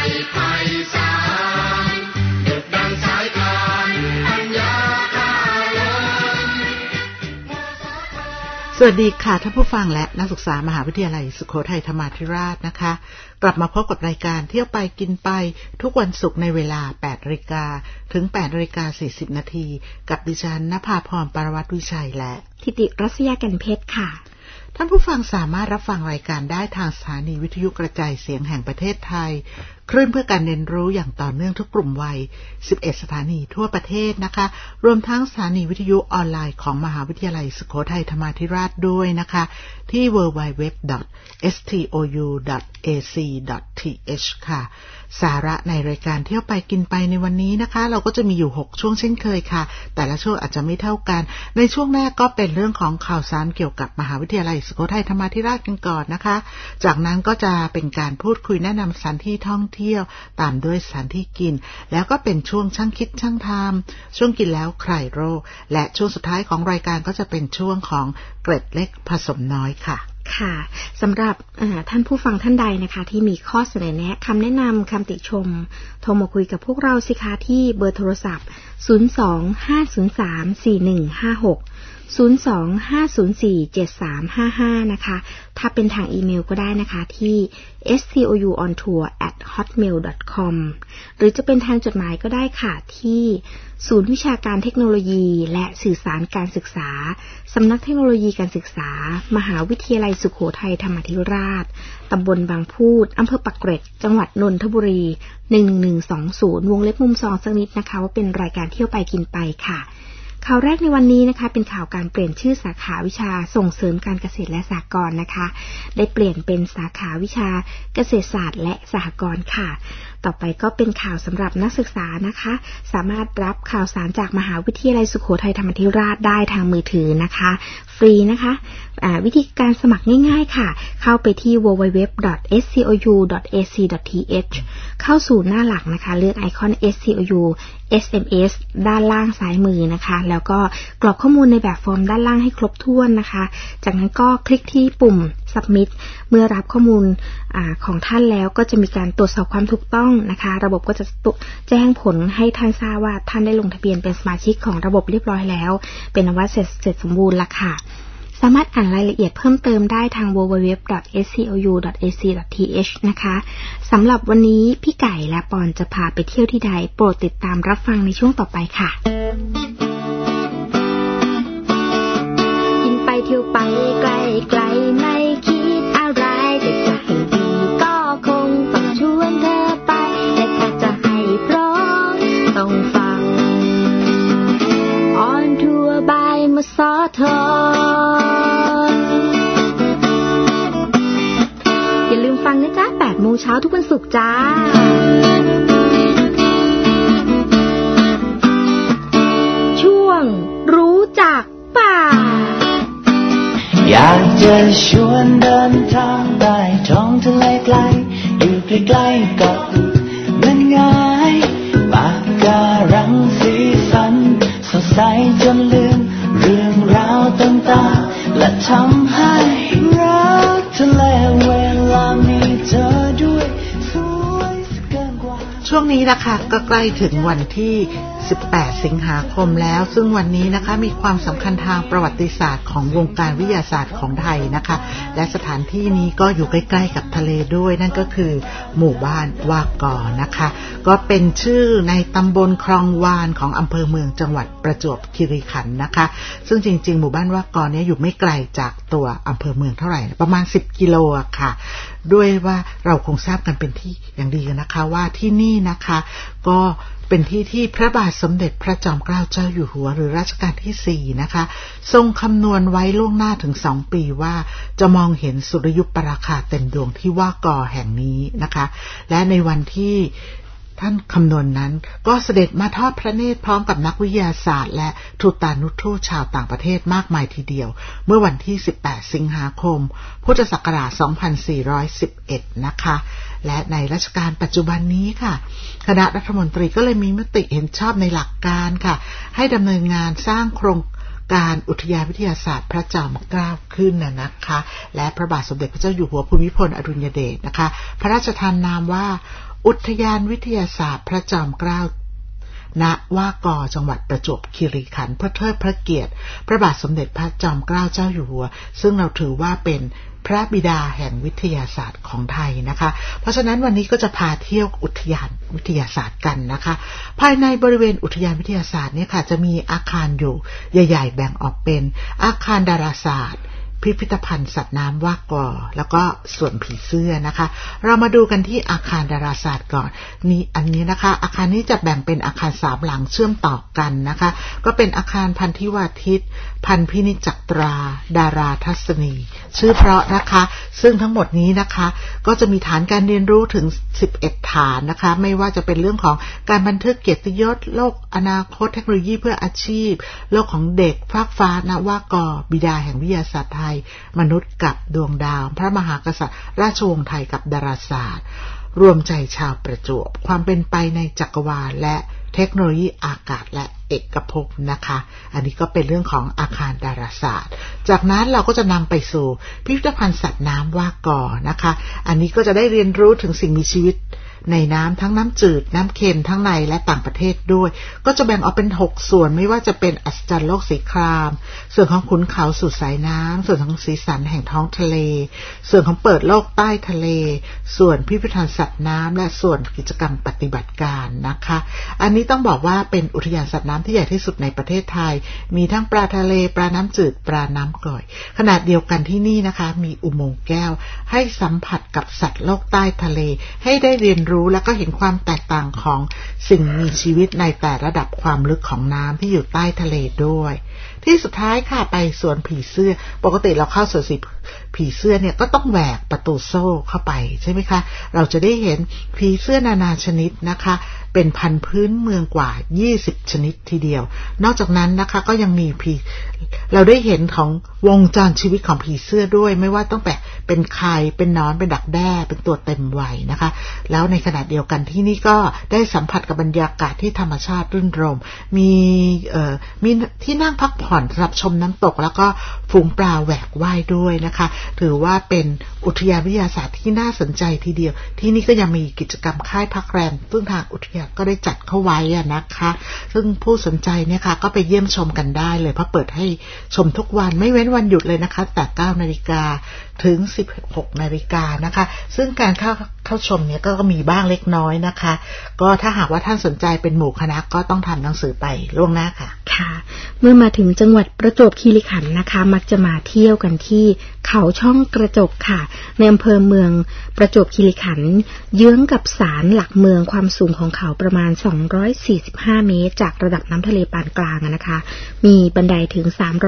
ไพศาลดึกดังสายทานปัญญาพาล้นสวัสดีค่ะท่านผู้ฟังและนักศึกษามหาวิทยาลัยสุโขทัยธรรมาธิราชนะคะกลับมาพบกับรายการเที่ยวไปกินไปทุกวันศุกร์ในเวลา 8:00 น.ถึง 8:40 น.กับดิฉันณภาพร ปรวัตรวิชัยและธิติรัศยากันเพชรค่ะท่านผู้ฟังสามารถรับฟังรายการได้ทางสถานีวิทยุกระจายเสียงแห่งประเทศไทยคลื่นเพื่อการเรียนรู้อย่างต่อเนื่องทุกกลุ่มวัย11สถานีทั่วประเทศนะคะรวมทั้งสถานีวิทยุออนไลน์ของมหาวิทยาลัยสุโขทัยธรรมาธิราชด้วยนะคะที่ www.stou.ac.th ค่ะสาระในรายการเที่ยวไปกินไปในวันนี้นะคะเราก็จะมีอยู่6ช่วงเช่นเคยค่ะแต่ละช่วงอาจจะไม่เท่ากันในช่วงแรกก็เป็นเรื่องของข่าวสารเกี่ยวกับมหาวิทยาลัยสุโขทัยธรรมาธิราชกันก่อนนะคะจากนั้นก็จะเป็นการพูดคุยแนะนำสถานที่ท่องเที่ยวตามด้วยสถานที่กินแล้วก็เป็นช่วงช่างคิดช่างทำช่วงกินแล้วคลายโรคและช่วงสุดท้ายของรายการก็จะเป็นช่วงของเกร็ดเล็กผสมน้อยค่ะค่ะสำหรับท่านผู้ฟังท่านใดนะคะที่มีข้อเสนอแนะคำแนะนำคำติชมโทรมาคุยกับพวกเราสิคะที่เบอร์โทรศัพท์025034156 025047355 นะคะถ้าเป็นทางอีเมลก็ได้นะคะที่ stouontour@hotmail.com หรือจะเป็นทางจดหมายก็ได้ค่ะที่ศูนย์วิชาการเทคโนโลยีและสื่อสารการศึกษาสำนักเทคโนโลยีการศึกษามหาวิทยาลัยสุโขทัยธรรมาธิราชตำบลบางพูดอำเภอปากเกร็ดจังหวัดนนทบุรี11120วงเล็บมุมซองสักนิดนะคะว่าเป็นรายการเที่ยวไปกินไปค่ะข่าวแรกในวันนี้นะคะเป็นข่าวการเปลี่ยนชื่อสาขาวิชาส่งเสริมการเกษตรและสหกรณ์นะคะได้เปลี่ยนเป็นสาขาวิชาเกษตรศาสตร์และสหกรณ์ค่ะต่อไปก็เป็นข่าวสำหรับนักศึกษานะคะสามารถรับข่าวสารจากมหาวิทยาลัยสุโขทัยธรรมาธิราชได้ทางมือถือนะคะฟรีนะคะวิธีการสมัครง่ายๆค่ะเข้าไปที่ www.scou.ac.th เข้าสู่หน้าหลักนะคะเลือกไอคอน SCOU SMS ด้านล่างซ้ายมือนะคะแล้วก็กรอกข้อมูลในแบบฟอร์มด้านล่างให้ครบถ้วนนะคะจากนั้นก็คลิกที่ปุ่ม Submit เมื่อรับข้อมูลของท่านแล้วก็จะมีการตรวจสอบความถูกต้องนะคะระบบก็จะแจ้งผลให้ท่านทราบว่าท่านได้ลงทะเบียนเป็นสมาชิกของระบบเรียบร้อยแล้วเป็นอันว่าเสร็จสมบูรณ์ละค่ะสามารถอ่านรายละเอียดเพิ่มเติมได้ทาง www.scou.ac.th นะคะสำหรับวันนี้พี่ไก่และปอนจะพาไปเที่ยวที่ใดโปรดติดตามรับฟังในช่วงต่อไปค่ะกินไปเที่ยวไปไกลๆไม่คิดอะไรแต่จะให้ดีก็คงต้องชวนเธอไปแต่ถ้าจะให้พร้อมต้องฟัง On Tour by มสท.อย่าลืมฟังนะจ๊ะ 8:00 น.ทุกวันศุกร์จ้าช่วงรู้จักป่าอยากจะชวนเดินทางใต้ท้องทะเลไกลอยู่ใกล้ๆเกาะนั่นไงปากการังสีสันสดใสจนลืมเรื่องราวต่างๆและทำให้รักทะเลเวลามีเธอด้วยสวยเกินกว่าช่วงนี้นะคะก็ใกล้ถึงวันที่18 สิงหาคมแล้วซึ่งวันนี้นะคะมีความสำคัญทางประวัติศาสตร์ของวงการวิทยาศาสตร์ของไทยนะคะและสถานที่นี้ก็อยู่ใกล้ๆกับทะเลด้วยนั่นก็คือหมู่บ้านวากอนะคะก็เป็นชื่อในตำบลคลองวานของอำเภอเมืองจังหวัดประจวบคีรีขันธ์นะคะซึ่งจริงๆหมู่บ้านวากอเนี่ยอยู่ไม่ไกลจากตัวอำเภอเมืองเท่าไหร่ประมาณ10 กิโลค่ะด้วยว่าเราคงทราบกันเป็นที่อย่างดีนะคะว่าที่นี่นะคะก็เป็นที่ที่พระบาทสมเด็จพระจอมเกล้าเจ้าอยู่หัวหรือรัชกาลที่4นะคะทรงคำนวณไว้ล่วงหน้าถึง2 ปีว่าจะมองเห็นสุริยุปราคาเต็มดวงที่ว่ากอแห่งนี้นะคะและในวันที่ท่านคำนวณนั้นก็เสด็จมาทอดพระเนตรพร้อมกับนักวิทยาศาสตร์และทูตานุทูตชาวต่างประเทศมากมายทีเดียวเมื่อวันที่18 สิงหาคมพุทธศักราช 2411 นะคะและในรัชกาลปัจจุบันนี้ค่ะคณะรัฐมนตรีก็เลยมีมติเห็นชอบในหลักการค่ะให้ดำเนินงานสร้างโครงการอุทยานวิทยาศาสตร์พระจอมเกล้าขึ้นนะคะและพระบาทสมเด็จพระเจ้าอยู่หัวภูมิพลอดุลยเดชนะคะพระราชทานนามว่าอุทยานวิทยาศาสตร์พระจอมเกล้าณว่ากอจังหวัดประจวบคีรีขันธ์เพื่อเทิดพระเกียรติพระบาทสมเด็จพระจอมเกล้าเจ้าอยู่หัวซึ่งเราถือว่าเป็นพระบิดาแห่งวิทยาศาสตร์ของไทยนะคะเพราะฉะนั้นวันนี้ก็จะพาเที่ยวอุทยานวิทยาศาสตร์กันนะคะภายในบริเวณอุทยานวิทยาศาสตร์เนี่ยค่ะจะมีอาคารอยู่ใหญ่ๆแบ่งออกเป็นอาคารดาราศาสตร์พิพิธภัณฑ์สัตว์น้ำว่ากอแล้วก็ส่วนผีเสื้อนะคะเรามาดูกันที่อาคารดาราศาสตร์ก่อนนี่อันนี้นะคะอาคารนี้จะแบ่งเป็นอาคาร3หลังเชื่อมต่อกันนะคะก็เป็นอาคารพันธิวาทิตพันพินิจจักราดาราทัศนีชื่อเพราะนะคะซึ่งทั้งหมดนี้นะคะก็จะมีฐานการเรียนรู้ถึง11ฐานนะคะไม่ว่าจะเป็นเรื่องของการบันทึกเกียรติยศโลกอนาคตเทคโนโลยีเพื่ออาชีพโลกของเด็กฟากฟ้าณว่ากอบิดาแห่งวิทยาศาสตร์ไทยมนุษย์กับดวงดาวพระมหากษัตริย์ราชวงศ์ไทยกับดาราศาสตร์รวมใจชาวประจวบความเป็นไปในจักรวาลและเทคโนโลยีอากาศและเอกภพนะคะอันนี้ก็เป็นเรื่องของอาคารดาราศาสตร์จากนั้นเราก็จะนำไปสู่พิพิธภัณฑ์สัตว์น้ำว่ากอนะคะอันนี้ก็จะได้เรียนรู้ถึงสิ่งมีชีวิตในน้ำทั้งน้ำจืดน้ำเค็มทั้งในและต่างประเทศด้วยก็จะแบ่งออกเป็น6ส่วนไม่ว่าจะเป็นอัศจรรย์โลกสีครามส่วนของขุนเขาสู่สายน้ำส่วนของสีสันแห่งท้องทะเลส่วนของเปิดโลกใต้ทะเลส่วนพิพิธภัณฑ์สัตว์น้ำและส่วนกิจกรรมปฏิบัติการนะคะอันนี้ต้องบอกว่าเป็นอุทยานสัตว์น้ำที่ใหญ่ที่สุดในประเทศไทยมีทั้งปลาทะเลปลาน้ำจืดปลาน้ำกร่อยขนาดเดียวกันที่นี่นะคะมีอุโมงค์แก้วให้สัมผัสกับสัตว์โลกใต้ทะเลให้ได้เรียนรู้แล้วก็เห็นความแตกต่างของสิ่งมีชีวิตในแต่ระดับความลึกของน้ำที่อยู่ใต้ทะเลด้วยที่สุดท้ายค่ะไปสวนผีเสื้อปกติเราเข้าสวนผีเสื้อเนี่ยก็ต้องแหวกประตูโซ่เข้าไปใช่ไหมคะเราจะได้เห็นผีเสื้อนานาชนิดนะคะเป็นพันพื้นเมืองกว่า20ชนิดทีเดียวนอกจากนั้นนะคะก็ยังมีเราได้เห็นของวงจรชีวิตของผีเสื้อด้วยไม่ว่าต้องเป็นไข่เป็นนอนเป็นดักแด้เป็นตัวเต็มวัยนะคะแล้วในขณะเดียวกันที่นี่ก็ได้สัมผัสกับบรรยากาศที่ธรรมชาติรื่นรมมีที่นั่งพักผ่อนสำหรับชมน้ำตกแล้วก็ฝูงปลาแหวกว่ายด้วยนะคะถือว่าเป็นอุทยานวิทยาศาสตร์ที่น่าสนใจทีเดียวที่นี่ก็ยังมีกิจกรรมค่ายพักแรมซึ่งทางอุทยานก็ได้จัดเข้าไว้นะคะซึ่งผู้สนใจเนี่ยค่ะก็ไปเยี่ยมชมกันได้เลยเพราะเปิดให้ชมทุกวันไม่เว้นวันหยุดเลยนะคะแต่ 9 นาฬิกาถึง 16 นาฬิกานะคะซึ่งการเข้าชมเนี่ยก็มีบ้างเล็กน้อยนะคะก็ถ้าหากว่าท่านสนใจเป็นหมู่คณะก็ต้องทำหนังสือไปล่วงหน้าค่ะค่ะเมื่อมาถึงจังหวัดประจวบคีรีขันธ์นะคะมักจะมาเที่ยวกันที่เขาช่องกระจกค่ะในอำเภอเมืองประจวบคีรีขันธ์เยื้องกับศาลหลักเมืองความสูงของเขาประมาณ245เมตรจากระดับน้ำทะเลปานกลางนะคะมีบันไดถึง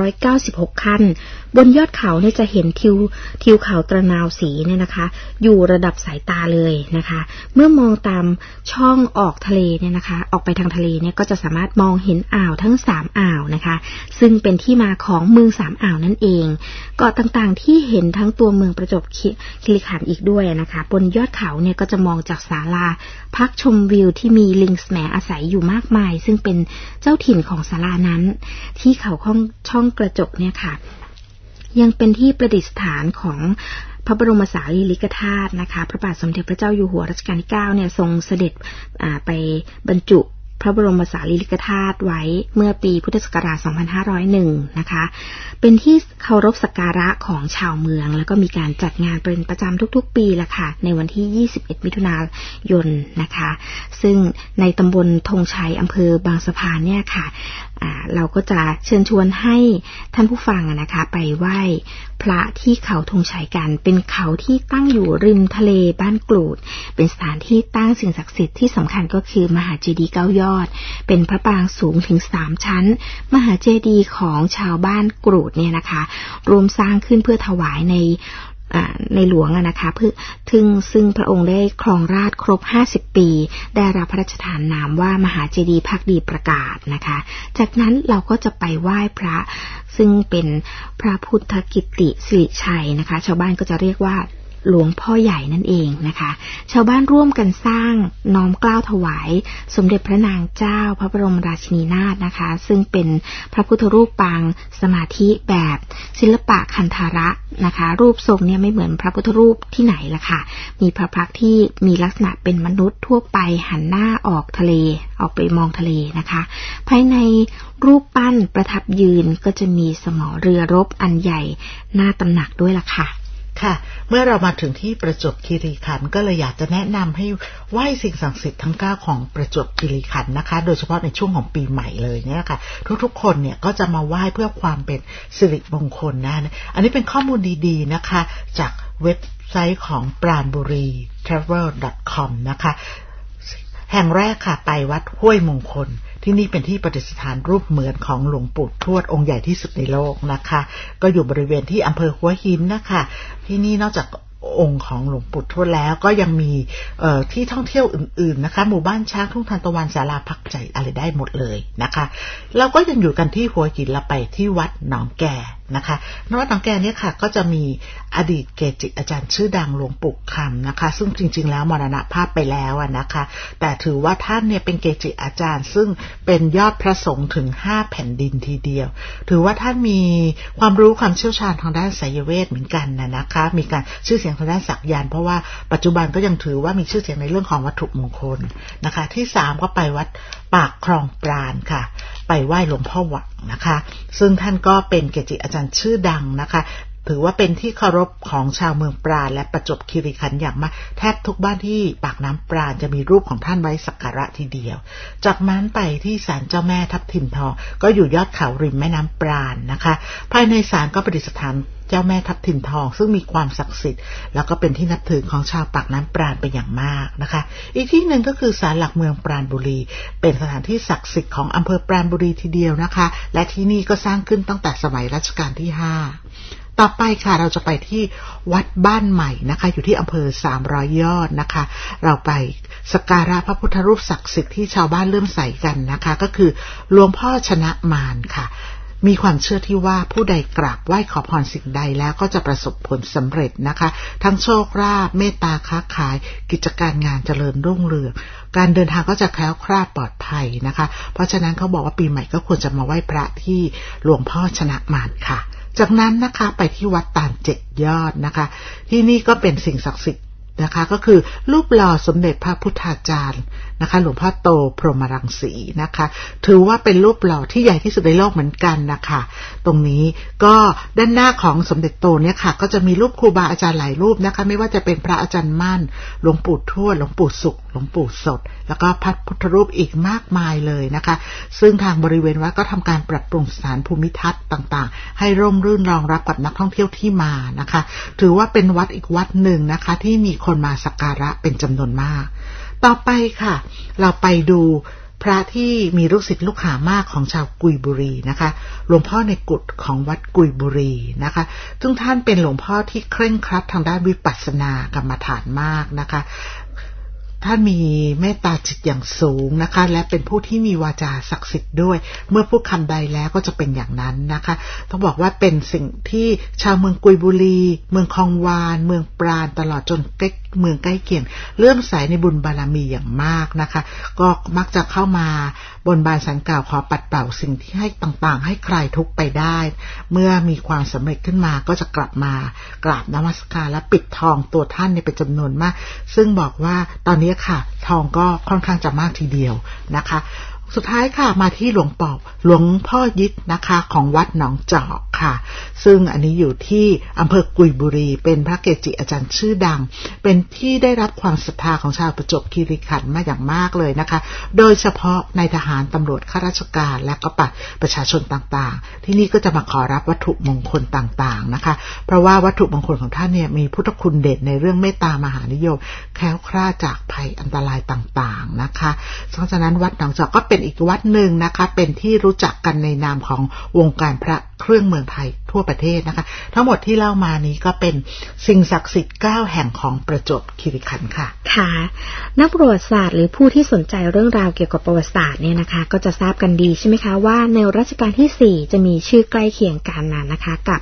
396ขั้นบนยอดเขาเนี่ยจะเห็นทิวเขาตระนาวสีเนี่ยนะคะอยู่ระดับสายตาเลยนะคะเมื่อมองตามช่องออกทะเลเนี่ยนะคะออกไปทางทะเลเนี่ยก็จะสามารถมองเห็นอ่าวทั้ง3อ่าวนะคะซึ่งเป็นที่มาของเมือง3อ่าวนั่นเองเกาะต่างๆที่เห็นทั้งตัวเมืองประจวบคีรีขันธ์อีกด้วยนะคะบนยอดเขาเนี่ยก็จะมองจากศาลาพักชมวิวที่มีลิงแสมอาศัยอยู่มากมายซึ่งเป็นเจ้าถิ่นของศาลานั้นที่เขาช่องกระจกเนี่ยค่ะยังเป็นที่ประดิษฐานของพระบรมสารีริกธาตุนะคะพระบาทสมเด็จพระเจ้าอยู่หัวรัชกาลที่9เนี่ยทรงเสด็จไปบรรจุพระบรมสารีริกธาตุไว้เมื่อปีพุทธศักราช 2501 นะคะเป็นที่เคารพสักการะของชาวเมืองแล้วก็มีการจัดงานเป็นประจำทุกๆปีละค่ะในวันที่21มิถุนายนนะคะซึ่งในตำบลธงชัยอำเภอบางสะพานเนี่ยค่ะเราก็จะเชิญชวนให้ท่านผู้ฟังนะคะไปไหว้พระที่เขาธงชัยกันเป็นเขาที่ตั้งอยู่ริมทะเลบ้านกรูดเป็นสถานที่ตั้งสิ่งศักดิ์สิทธิ์ที่สำคัญก็คือมหาเจดีย์9 ยอดเป็นพระปรางสูงถึง3ชั้นมหาเจดีย์ของชาวบ้านกรูดเนี่ยนะคะรวมสร้างขึ้นเพื่อถวายในหลวงนะคะเพื่อซึ่งพระองค์ได้ครองราชย์ครบ50ปีได้รับพระราชทานนามว่ามหาเจดีย์ภักดีประกาศนะคะจากนั้นเราก็จะไปไหว้พระซึ่งเป็นพระพุทธกิตติสิริชัยนะคะชาวบ้านก็จะเรียกว่าหลวงพ่อใหญ่นั่นเองนะคะชาวบ้านร่วมกันสร้างน้อมเกล้าถวายสมเด็จพระนางเจ้าพระบรมราชินีนาถนะคะซึ่งเป็นพระพุทธรูปปางสมาธิแบบศิลปะคันธาระนะคะรูปทรงเนี่ยไม่เหมือนพระพุทธรูปที่ไหนล่ะค่ะมีพระพักตร์ที่มีลักษณะเป็นมนุษย์ทั่วไปหันหน้าออกทะเลออกไปมองทะเลนะคะภายในรูปปั้นประทับยืนก็จะมีสมอเรือรบอันใหญ่หน้าตำหนักด้วยล่ะค่ะค่ะเมื่อเรามาถึงที่ประจวบคีรีขันธ์ก็เลยอยากจะแนะนำให้ไหว้สิ่งศักดิ์สิทธิ์ทั้ง9ของประจวบคีรีขันธ์นะคะโดยเฉพาะในช่วงของปีใหม่เลยเนี่ยค่ะทุกๆคนเนี่ยก็จะมาไหว้เพื่อความเป็นสิริมงคลนะอันนี้เป็นข้อมูลดีๆนะคะจากเว็บไซต์ของปราณบุรี travel.com นะคะแห่งแรกค่ะไปวัดห้วยมงคลที่นี่เป็นที่ประดิษฐานรูปเหมือนของหลวงปู่ทวดองค์ใหญ่ที่สุดในโลกนะคะก็อยู่บริเวณที่อำเภอหัวหินนะคะที่นี่นอกจากองค์ของหลวงปู่ทวดแล้วก็ยังมีที่ท่องเที่ยวอื่นๆนะคะหมู่บ้านช้างทุ่งทานตะวันศาลาพักใจอะไรได้หมดเลยนะคะเราก็ยังอยู่กันที่หัวหินเราไปที่วัดหนองแก่นะคะวัดหนองแก่เนี่ยค่ะก็จะมีอดีตเกจิอาจารย์ชื่อดังหลวงปู่คำนะคะซึ่งจริงๆแล้วมรณภาพไปแล้วนะคะแต่ถือว่าท่านเนี่ยเป็นเกจิอาจารย์ซึ่งเป็นยอดพระสงฆ์ถึง5แผ่นดินทีเดียวถือว่าท่านมีความรู้ความเชี่ยวชาญทางด้านไสยเวทเหมือนกันนะคะมีการชื่อเสียงทางด้านศักยันต์เพราะว่าปัจจุบันก็ยังถือว่ามีชื่อเสียงในเรื่องของวัตถุมงคลนะคะที่3ก็ไปวัดปากคลองปราณค่ะไปไหว้หลวงพ่อหวังนะคะซึ่งท่านก็เป็นเกจิอาจารย์ชื่อดังนะคะถือว่าเป็นที่เคารพของชาวเมืองปราณและประจวบคีรีขันธ์อย่างมากแทบทุกบ้านที่ปากน้ำปราณจะมีรูปของท่านไว้สักการะทีเดียวจากนั้นไปที่ศาลเจ้าแม่ทับทิมทองก็อยู่ยอดเขาริมแม่น้ำปราณนะคะภายในศาลก็ประดิษฐานเจ้าแม่ทับทิมทองซึ่งมีความศักดิ์สิทธิ์แล้วก็เป็นที่นับถือของชาวปากน้ำปราณเป็นอย่างมากนะคะอีกที่หนึ่งก็คือศาลหลักเมืองปราณบุรีเป็นสถานที่ศักดิ์สิทธิ์ของอำเภอปราณบุรีทีเดียวนะคะและที่นี่ก็สร้างขึ้นตั้งแต่สมัยรัชกาลที่5ต่อไปค่ะเราจะไปที่วัดบ้านใหม่นะคะอยู่ที่อำเภอ300 ยอดนะคะเราไปสักการะพระพุทธรูปศักดิ์สิทธิ์ที่ชาวบ้านเริ่มใส่กันนะคะก็คือหลวงพ่อชนะมารค่ะมีความเชื่อที่ว่าผู้ใดกราบไหว้ขอพรสิ่งใดแล้วก็จะประสบผลสำเร็จนะคะทั้งโชคลาภเมตตาค้าขายกิจการงานเจริญรุ่งเรืองการเดินทางก็จะแคล้วคลาดปลอดภัยนะคะเพราะฉะนั้นเขาบอกว่าปีใหม่ก็ควรจะมาไหว้พระที่หลวงพ่อชนะมารค่ะจากนั้นนะคะไปที่วัดตาล7 ยอดนะคะที่นี่ก็เป็นสิ่งศักดิ์สิทธิ์นะคะก็คือรูปหล่อสมเด็จพระพุทธาจารย์นะคะหลวงพ่อโตพรหมรังสีนะคะถือว่าเป็นรูปหล่อที่ใหญ่ที่สุดในโลกเหมือนกันนะคะตรงนี้ก็ด้านหน้าของสมเด็จโตเนี่ยค่ะก็จะมีรูปครูบาอาจารย์หลายรูปนะคะไม่ว่าจะเป็นพระอาจารย์มั่นหลวงปู่ทวดหลวงปู่สุขหลวงปู่สดแล้วก็พระพุทธรูปอีกมากมายเลยนะคะซึ่งทางบริเวณวัดก็ทำการปรับปรุงสถานภูมิทัศน์ต่างๆให้ร่มรื่นรองรับกับนักท่องเที่ยวที่มานะคะถือว่าเป็นวัดอีกวัดหนึ่งนะคะที่มีคนมาสักการะเป็นจำนวนมากต่อไปค่ะเราไปดูพระที่มีลูกศิษย์ลูกหามากของชาวกุยบุรีนะคะหลวงพ่อในกุฏของวัดกุยบุรีนะคะซึ่งท่านเป็นหลวงพ่อที่เคร่งครัดทางด้านวิปัสสนากรรมฐานมากนะคะท่านมีเมตตาจิตอย่างสูงนะคะและเป็นผู้ที่มีวาจาศักดิ์สิทธิ์ด้วยเมื่อพูดคำใดแล้วก็จะเป็นอย่างนั้นนะคะต้องบอกว่าเป็นสิ่งที่ชาวเมืองกุยบุรีเมืองคลองวานเมืองปราณตลอดจนเมืองใกล้เคียงเลื่อมใสในบุญบารมีอย่างมากนะคะก็มักจะเข้ามาบนบานศาลกล่าวขอปัดเป่าสิ่งที่ให้ต่างๆให้คลายทุกข์ไปได้เมื่อมีความสำเร็จขึ้นมาก็จะกลับมากราบนมัสการและปิดทองตัวท่านเป็นจำนวนมากซึ่งบอกว่าตอนนี้ค่ะทองก็ค่อนข้างจะมากทีเดียวนะคะสุดท้ายค่ะมาที่หลวงพ่อยิดนะคะของวัดหนองจอกค่ะซึ่งอันนี้อยู่ที่อำเภอกุยบุรีเป็นพระเกจิอาจารย์ชื่อดังเป็นที่ได้รับความศรัทธาของชาวประจวบคีรีขันธ์มาอย่างมากเลยนะคะโดยเฉพาะนายทหารตำรวจข้าราชการและก็ประชาชนต่างๆที่นี่ก็จะมาขอรับวัตถุมงคลต่างๆนะคะเพราะว่าวัตถุมงคลของท่านเนี่ยมีพุทธคุณเด่นในเรื่องเมตตามหานิยมแคล้วคลาดจากภัยอันตรายต่างๆนะคะเพราะฉะนั้นวัดหนองจอกก็เป็นอีกวัดหนึ่งนะคะเป็นที่รู้จักกันในนามของวงการพระเครื่องเมืองไทยทั่วประเทศนะคะทั้งหมดที่เล่ามานี้ก็เป็นสิ่งศักดิ์สิทธิ์9แห่งของประจวบคีรีขันธ์ค่ะค่ะนักประวัติศาสตร์หรือผู้ที่สนใจเรื่องราวเกี่ยวกับประวัติศาสตร์เนี่ยนะคะก็จะทราบกันดีใช่ไหมคะว่าในรัชกาลที่4จะมีชื่อใกล้เคียงกันนะคะกับ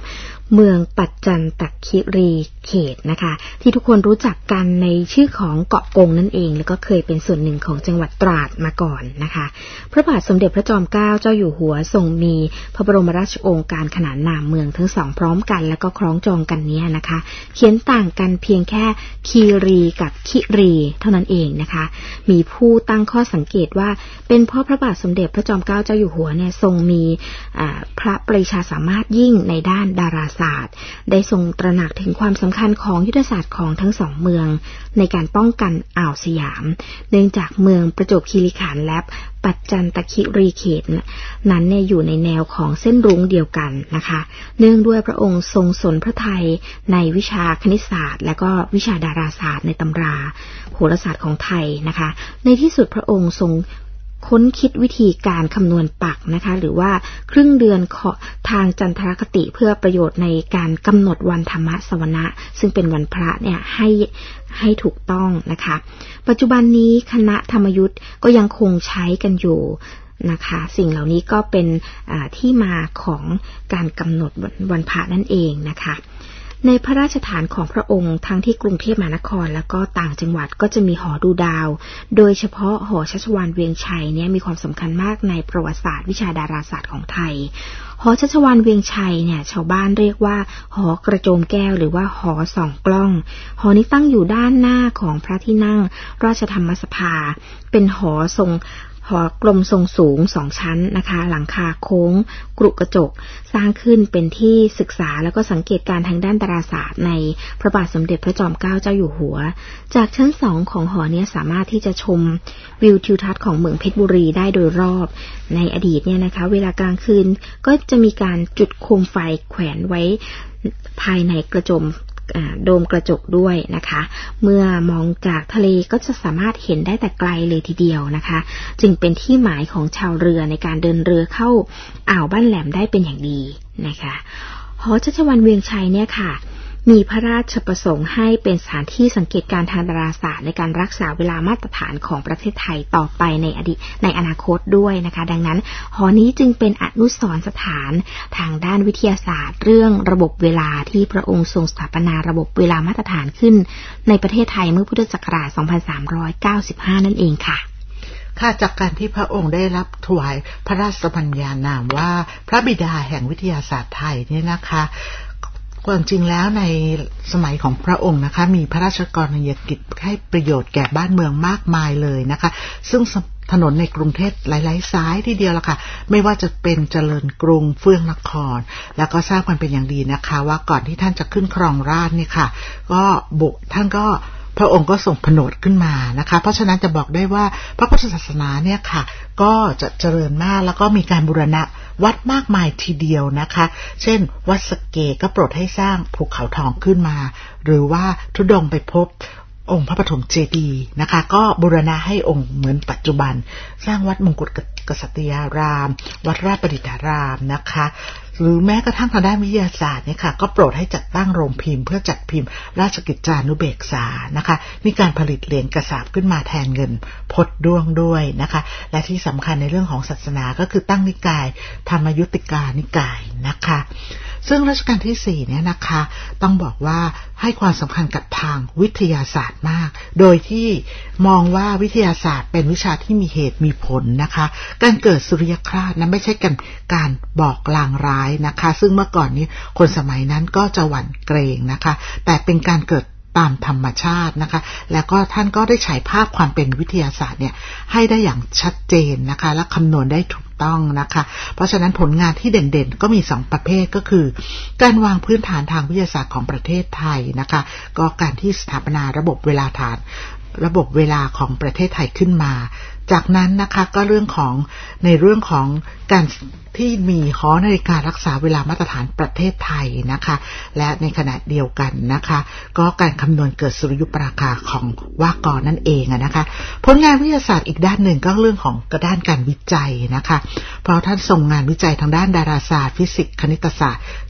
เมืองปัจจันตคิรีเขตนะคะที่ทุกคนรู้จักกันในชื่อของเกาะกงนั่นเองแล้วก็เคยเป็นส่วนหนึ่งของจังหวัดตราดมาก่อนนะคะพระบาทสมเด็จพระจอมเกล้าเจ้าอยู่หัวทรงมีพระบรมราชโองการขนานนามเมืองทั้งสองพร้อมกันแล้วก็คล้องจองกันนี้นะคะเขียนต่างกันเพียงแค่คีรีกับคิรีเท่านั้นเองนะคะมีผู้ตั้งข้อสังเกตว่าเป็นเพราะพระบาทสมเด็จพระจอมเกล้าเจ้าอยู่หัวเนี่ยทรงมีพระปรีชาสามารถยิ่งในด้านดาราศาสตร์ได้ทรงตระหนักถึงความสำคัญของยุทธศาสตร์ของทั้งสองเมืองในการป้องกันอ่าวสยามเนื่องจากเมืองประจวบคีรีขันธ์และปัจจันตคิรีเขตนั้นเนี่ยอยู่ในแนวของเส้นรุ้งเดียวกันนะคะเนื่องด้วยพระองค์ทรงสนพระทัยในวิชาคณิตศาสตร์และก็วิชาดาราศาสตร์ในตำราโหราศาสตร์ของไทยนะคะในที่สุดพระองค์ทรงค้นคิดวิธีการคำนวณปักนะคะหรือว่าครึ่งเดือนทางจันทรคติเพื่อประโยชน์ในการกำหนดวันธรรมสวนะซึ่งเป็นวันพระเนี่ยให้ถูกต้องนะคะปัจจุบันนี้คณะธรรมยุทธ์ก็ยังคงใช้กันอยู่นะคะสิ่งเหล่านี้ก็เป็นที่มาของการกำหนดวันพระนั่นเองนะคะในพระราชฐานของพระองค์ทั้งที่กรุงเทพมหานครแล้วก็ต่างจังหวัดก็จะมีหอดูดาวโดยเฉพาะหอชัชวาลเวียงชัยเนี่ยมีความสำคัญมากในประวัติศาสตร์วิชาดาราศาสตร์ของไทยหอชัชวาลเวียงชัยเนี่ยชาวบ้านเรียกว่าหอกระโจมแก้วหรือว่าหอส่องกล้องหอนี้ตั้งอยู่ด้านหน้าของพระที่นั่งราชธรรมสภาเป็นหอกลมทรงสูง2ชั้นนะคะหลังคาโค้งกรุกระจกสร้างขึ้นเป็นที่ศึกษาแล้วก็สังเกตการทางด้านดาราศาสตร์ในพระบาทสมเด็จพระจอมเกล้าเจ้าอยู่หัวจากชั้น2ของหอนี้สามารถที่จะชมวิวทิวทัศน์ของเมืองเพชรบุรีได้โดยรอบในอดีตเนี่ยนะคะเวลากลางคืนก็จะมีการจุดโคมไฟแขวนไว้ภายในกระโจมโดมกระจกด้วยนะคะเมื่อมองจากทะเลก็จะสามารถเห็นได้แต่ไกลเลยทีเดียวนะคะจึงเป็นที่หมายของชาวเรือในการเดินเรือเข้าอ่าวบ้านแหลมได้เป็นอย่างดีนะคะหอชัชวาลเวียงชัยเนี่ยค่ะมีพระราชประสงค์ให้เป็นสถานที่สังเกตการทางดาราศาสตร์ในการรักษาเวลามาตรฐานของประเทศไทยต่อไปในอนาคตด้วยนะคะดังนั้นหอนี้จึงเป็นอนุสรณ์สถานทางด้านวิทยาศาสตร์เรื่องระบบเวลาที่พระองค์ทรงสถาปนาระบบเวลามาตรฐานขึ้นในประเทศไทยเมื่อพุทธศักราช 2395 นั่นเองค่ะค่ะจากการที่พระองค์ได้รับถวายพระราชบัญญัตินามว่าพระบิดาแห่งวิทยาศาสตร์ไทยเนี่ยนะคะความจริงแล้วในสมัยของพระองค์นะคะมีพระราชกรณียกิจให้ประโยชน์แก่บ้านเมืองมากมายเลยนะคะซึ่งถนนในกรุงเทพหลายๆสายทีเดียวละค่ะไม่ว่าจะเป็นเจริญกรุงเฟื่องนครแล้วก็ทราบกันเป็นอย่างดีนะคะว่าก่อนที่ท่านจะขึ้นครองราชย์เนี่ยค่ะก็ท่านก็พระองค์ก็ส่งผนวดขึ้นมานะคะเพราะฉะนั้นจะบอกได้ว่าพระพุทธศาสนาเนี่ยค่ะก็จะเจริญมากแล้วก็มีการบูรณะวัดมากมายทีเดียวนะคะเช่นวัดสะเกษก็โปรดให้สร้างภูเขาทองขึ้นมาหรือว่าธุดงค์ไปพบองค์พระปฐมเจดีย์นะคะก็บูรณะให้องค์เหมือนปัจจุบันสร้างวัดมงกุฎกษัตริยารามวัดราชประดิษฐารามนะคะหรือแม้กระทั่งทางด้านวิทยาศาสตร์เนี่ยค่ะก็โปรดให้จัดตั้งโรงพิมพ์เพื่อจัดพิมพ์ราชกิจจานุเบกษานะคะมีการผลิตเหรียญกระสาบขึ้นมาแทนเงินพดด้วงด้วยนะคะและที่สำคัญในเรื่องของศาสนาก็คือตั้งนิกายธรรมยุติกานิกายนะคะซึ่งรัชกาลที่4เนี่ยนะคะต้องบอกว่าให้ความสำคัญกับทางวิทยาศาสตร์มากโดยที่มองว่าวิทยาศาสตร์เป็นวิชาที่มีเหตุมีผลนะคะการเกิดสุริยคราสนั้นไม่ใช่การบอกลางร้ายนะคะซึ่งเมื่อก่อนนี้คนสมัยนั้นก็จะหวั่นเกรงนะคะแต่เป็นการเกิดตามธรรมชาตินะคะแล้วก็ท่านก็ได้ฉายภาพความเป็นวิทยาศาสตร์เนี่ยให้ได้อย่างชัดเจนนะคะและคำนวณได้ถูกต้องนะคะเพราะฉะนั้นผลงานที่เด่นๆก็มี2ประเภทก็คือการวางพื้นฐานทางวิทยาศาสตร์ของประเทศไทยนะคะก็การที่สถาปนาระบบเวลาของประเทศไทยขึ้นมาจากนั้นนะคะก็ในเรื่องของการที่มีหอนาฬิการักษาเวลามาตรฐานประเทศไทยนะคะและในขณะเดียวกันนะคะก็การคำนวณเกิดสุริยุปราคาของวากรนั่นเองนะคะผลงานวิทยาศาสตร์อีกด้านหนึ่งก็เรื่องของด้านการวิจัยนะคะเพราะท่านส่งงานวิจัยทางด้านดาราศาสตร์ฟิสิกส์คณิตศาสตร์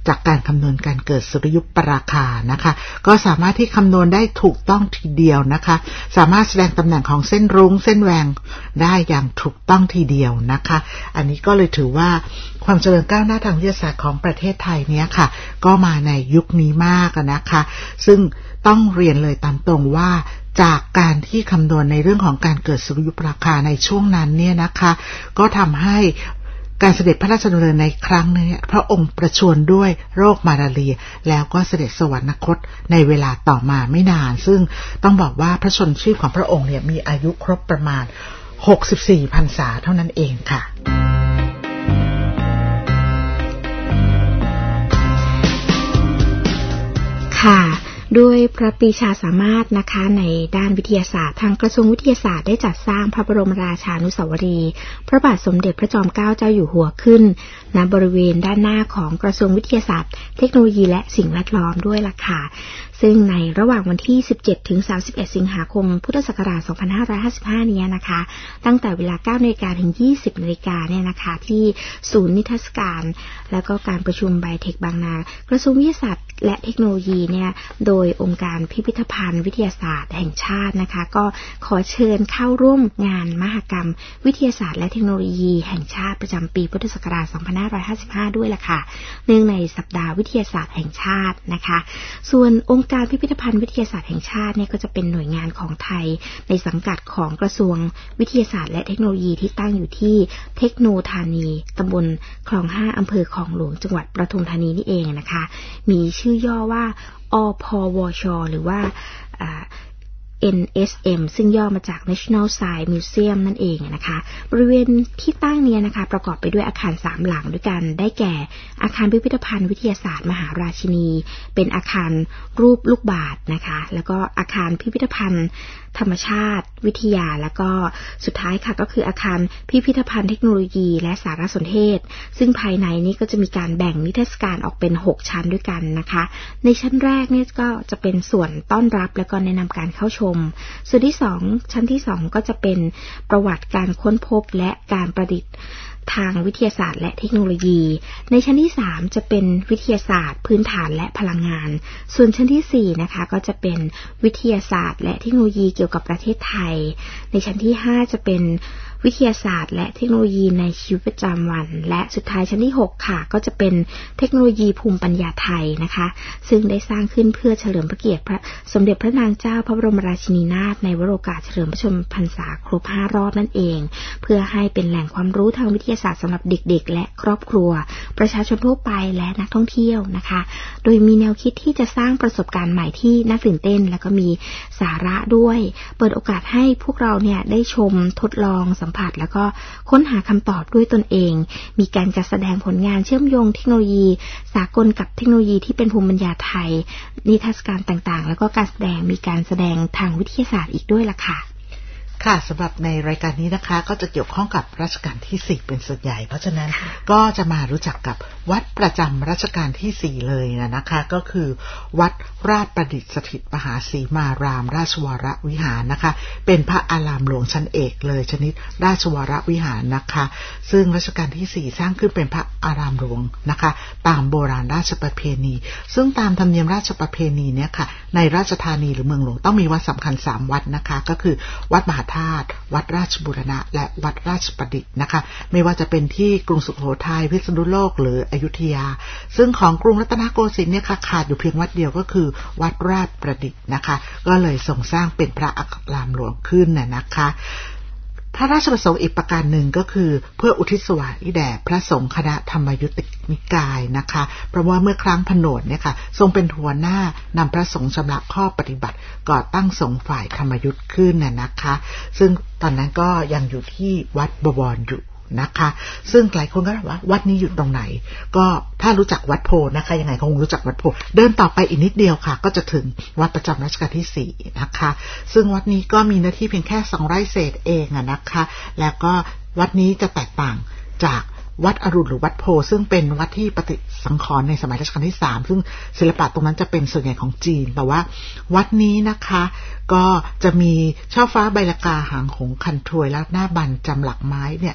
จากการคำนวณการเกิดสุริยุปราคานะคะก็สามารถที่คำนวณได้ถูกต้องทีเดียวนะคะสามารถแสดงตำแหน่งของเส้นรุ้งเส้นแหวงได้อย่างถูกต้องทีเดียวนะคะอันนี้ก็เลยถือว่าความเจริญก้าวหน้าทางวิทยาศาสตร์ของประเทศไทยเนี้ยค่ะก็มาในยุคนี้มากนะคะซึ่งต้องเรียนเลยตามตรงว่าจากการที่คำนวณในเรื่องของการเกิดสุริยุปราคาในช่วงนั้นเนี่ยนะคะก็ทำให้การเสด็จพระราชดำเนินในครั้งนี้พระองค์ประชวรด้วยโรคมาลาเรียแล้วก็เสด็จสวรรคตในเวลาต่อมาไม่นานซึ่งต้องบอกว่าพระชนชีพของพระองค์เนี่ยมีอายุครบประมาณ64พรรษาเท่านั้นเองค่ะค่ะด้วยพระปรีชาสามารถนะคะในด้านวิทยาศาสตร์ทางกระทรวงวิทยาศาสตร์ได้จัดสร้างพระบรมราชานุสาวรีย์พระบาทสมเด็จพระจอมเกล้าเจ้าอยู่หัวขึ้นณบริเวณด้านหน้าของกระทรวงวิทยาศาสตร์เทคโนโลยีและสิ่งแวดล้อมด้วยล่ะค่ะซึ่งในระหว่างวันที่17ถึง31สิงหาคมพุทธศักราช2555นี้นะคะตั้งแต่เวลา 9:00 นถึง 20:00 นเนี่ยนะคะที่ศูนย์นิทรรศการแล้วก็การประชุมไบเทคบางนากระทรวงวิทยาศาสตร์และเทคโนโลยีเนี่ยโดยองค์การพิพิธภัณฑ์วิทยาศาสตร์แห่งชาตินะคะก็ขอเชิญเข้าร่วมงานมหกรรมวิทยาศาสตร์และเทคโนโลยีแห่งชาติประจำปีพุทธศักราช2555ด้วยล่ะค่ะเนื่องในสัปดาห์วิทยาศาสตร์แห่งชาตินะคะส่วนองค์การพิพิธภัณฑ์วิทยาศาสตร์แห่งชาติเนี่ยก็จะเป็นหน่วยงานของไทยในสังกัดของกระทรวงวิทยาศาสตร์และเทคโนโลยีที่ตั้งอยู่ที่เทคโนธานีตำบลคลอง 5อำเภอคลองหลวงจังหวัดปทุมธานีนี่เองนะคะมีชื่อย่อว่าอพวชหรือว่าNSM ซึ่งย่อมาจาก National Science Museum นั่นเองนะคะบริเวณที่ตั้งเนี่ยนะคะประกอบไปด้วยอาคาร3หลังด้วยกันได้แก่อาคารพิพิธภัณฑ์วิทยาศาสตร์มหาราชินีเป็นอาคารรูปลูกบาศก์นะคะแล้วก็อาคารพิพิธภัณฑ์ธรรมชาติวิทยาแล้วก็สุดท้ายค่ะก็คืออาคารพิพิธภัณฑ์เทคโนโลยีและสารสนเทศซึ่งภายในนี้ก็จะมีการแบ่งนิทรรศการออกเป็น6ชั้นด้วยกันนะคะในชั้นแรกเนี่ยก็จะเป็นส่วนต้อนรับแล้วก็แนะนำการเข้าชมส่วนที่2ชั้นที่2ก็จะเป็นประวัติการค้นพบและการประดิษฐ์ทางวิทยาศาสตร์และเทคโนโลยีในชั้นที่3จะเป็นวิทยาศาสตร์พื้นฐานและพลังงานส่วนชั้นที่4นะคะก็จะเป็นวิทยาศาสตร์และเทคโนโลยีเกี่ยวกับประเทศไทยในชั้นที่5จะเป็นวิทยาศาสตร์และเทคโนโลยีในชีวิตประจำวันและสุดท้ายชั้นที่6ค่ะก็จะเป็นเทคโนโลยีภูมิปัญญาไทยนะคะซึ่งได้สร้างขึ้นเพื่อเฉลิมพระเกียรติพระสมเด็จพระนางเจ้าพระบรมราชินีนาถในวโรกาสเฉลิมพระชนมพรรษาครบ5รอบนั่นเองเพื่อให้เป็นแหล่งความรู้ทางวิทยาศาสตร์สำหรับเด็กๆและครอบครัวประชาชนทั่วไปและนักท่องเที่ยวนะคะโดยมีแนวคิดที่จะสร้างประสบการณ์ใหม่ที่น่าตื่นเต้นและก็มีสาระด้วยเปิดโอกาสให้พวกเราเนี่ยได้ชมทดลองสัมผัสแล้วก็ค้นหาคำตอบด้วยตนเองมีการจัดแสดงผลงานเชื่อมโยงเทคโนโลยีสากลกับเทคโนโลยีที่เป็นภูมิปัญญาไทยนิทรรศการต่างๆแล้วก็การแสดงมีการแสดงทางวิทยาศาสตร์อีกด้วยล่ะค่ะค่ะสำหรับในรายการนี้นะคะก็จะเกี่ยวข้องกับรัชกาลที่4เป็นส่วนใหญ่เพราะฉะนั้นก็จะมารู้จักกับวัดประจำรัชกาลที่4เลยนะคะก็คือวัดราชประดิษฐสถิตมหาสีมารามราชวรวิหารนะคะเป็นพระอารามหลวงชั้นเอกเลยชนิดราชวรวิหารนะคะซึ่งรัชกาลที่4สร้างขึ้นเป็นพระอารามหลวงนะคะตามโบราณราชประเพณีซึ่งตามธรรมเนียมราชประเพณีเนี่ยค่ะในราชธานีหรือเมืองหลวงต้องมีวัดสำคัญ3วัดนะคะก็คือวัดมหาธาตุวัดราชบูรณะและวัดราชประดิษฐ์นะคะไม่ว่าจะเป็นที่กรุงสุโขทัยพิษณุโลกหรืออยุธยาซึ่งของกรุงรัตนโกสินทร์เนี่ยค่ะขาดอยู่เพียงวัดเดียวก็คือวัดราชประดิษฐ์นะคะก็เลยทรงสร้างเป็นพระอารามหลวงขึ้นนะคะพระราชประสงค์อีกประการหนึ่งก็คือเพื่ออุทิศสวายแด่พระสงฆ์คณะธรรมยุตินิกายนะคะเพราะว่าเมื่อครั้งผนวดเนี่ยค่ะทรงเป็นหัวหน้านำพระสงฆ์ชำระข้อปฏิบัติก่อตั้งสงฆ์ฝ่ายธรรมยุติขึ้นนะคะซึ่งตอนนั้นก็ยังอยู่ที่วัดบวรอยู่นะคะซึ่งหลายคนก็ถามว่าวัดนี้อยู่ตรงไหนก็ถ้ารู้จักวัดโพนะคะยังไงคงรู้จักวัดโพเดินต่อไปอีกนิดเดียวค่ะก็จะถึงวัดประจำรัชกาลที่4นะคะซึ่งวัดนี้ก็มีเนื้อที่เพียงแค่2ไร่เศษเองนะคะแล้วก็วัดนี้จะแตกต่างจากวัดอรุณหรือวัดโพซึ่งเป็นวัดที่ปฏิสังขรณ์ในสมัยรัชกาลที่3ซึ่งศิลปะตรงนั้นจะเป็นส่วนใหญ่ของจีนแต่ว่าวัดนี้นะคะก็จะมีช่อฟ้าใบลกาหางหงส์คันถวยและหน้าบันจำหลักไม้เนี่ย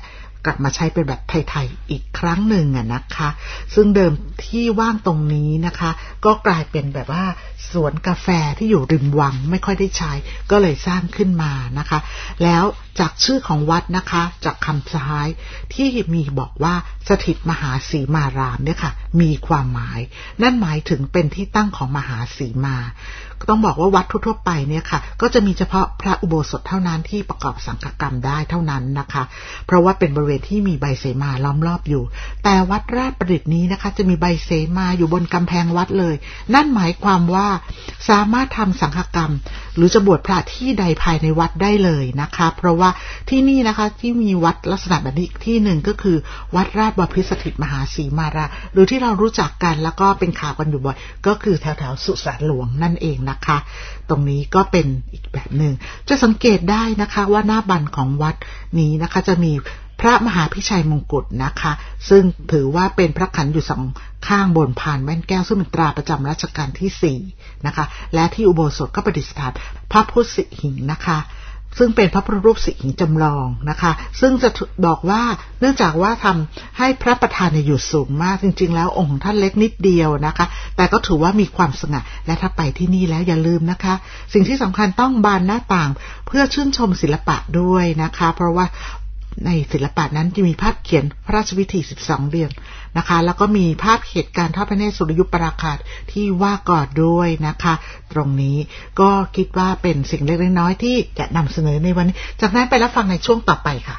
กลับมาใช้เป็นแบบไทยๆอีกครั้งหนึ่งนะคะซึ่งเดิมที่ว่างตรงนี้นะคะก็กลายเป็นแบบว่าสวนกาแฟที่อยู่ริมวังไม่ค่อยได้ใช้ก็เลยสร้างขึ้นมานะคะแล้วจากชื่อของวัดนะคะจากคำท้ายที่มีบอกว่าสถิตมหาสีมารามเนี่ยค่ะมีความหมายนั่นหมายถึงเป็นที่ตั้งของมหาสีมาต้องบอกว่าวัดทั่วๆไปเนี่ยค่ะก็จะมีเฉพาะพระอุโบสถเท่านั้นที่ประกอบสังฆกรรมได้เท่านั้นนะคะเพราะว่าเป็นบริเวณที่มีใบเสมาล้อมรอบอยู่แต่วัดราชประดิษฐ์นี้นะคะจะมีใบเสมาอยู่บนกำแพงวัดเลยนั่นหมายความว่าสามารถทำสังฆกรรมหรือจะบวชพระที่ใดภายในวัดได้เลยนะคะเพราะว่าที่นี่นะคะที่มีวัดลักษณะแบบนี้ที่หนึ่งก็คือวัดราชบพิตรสถิตมหาสีมาราหรือที่เรารู้จักกันแล้วก็เป็นข่าวกันอยู่บ่อยก็คือแถวๆสุสานหลวงนั่นเองนะคะตรงนี้ก็เป็นอีกแบบหนึ่งจะสังเกตได้นะคะว่าหน้าบันของวัดนี้นะคะจะมีพระมหาพิชัยมงกุฎนะคะซึ่งถือว่าเป็นพระขันอยู่สองข้างบนพานแว่นแก้วซึ่งเป็นตราประจำรัชกาลที่4นะคะและที่อุโบสถก็ประดิษฐานพระพุทธสิหิงค์นะคะซึ่งเป็นพระพุทธรูปสิหิงค์จำลองนะคะซึ่งจะบอกว่าเนื่องจากว่าทำให้พระประธานอยู่สูงมากจริงๆแล้วองค์ท่านเล็กนิดเดียวนะคะแต่ก็ถือว่ามีความสง่าและถ้าไปที่นี่แล้วอย่าลืมนะคะสิ่งที่สำคัญต้องบานหน้าต่างเพื่อชื่นชมศิลปะด้วยนะคะเพราะว่าในศิลปะนั้นจะมีภาพเขียนพระราชพิธี12เดือนนะคะแล้วก็มีภาพเหตุการณ์ทอดพระเนตรสุริยุปราคาที่ว่าก่อนด้วยนะคะตรงนี้ก็คิดว่าเป็นสิ่งเล็กๆน้อยๆที่จะนำเสนอในวันนี้จากนั้นไปรับฟังในช่วงต่อไปค่ะ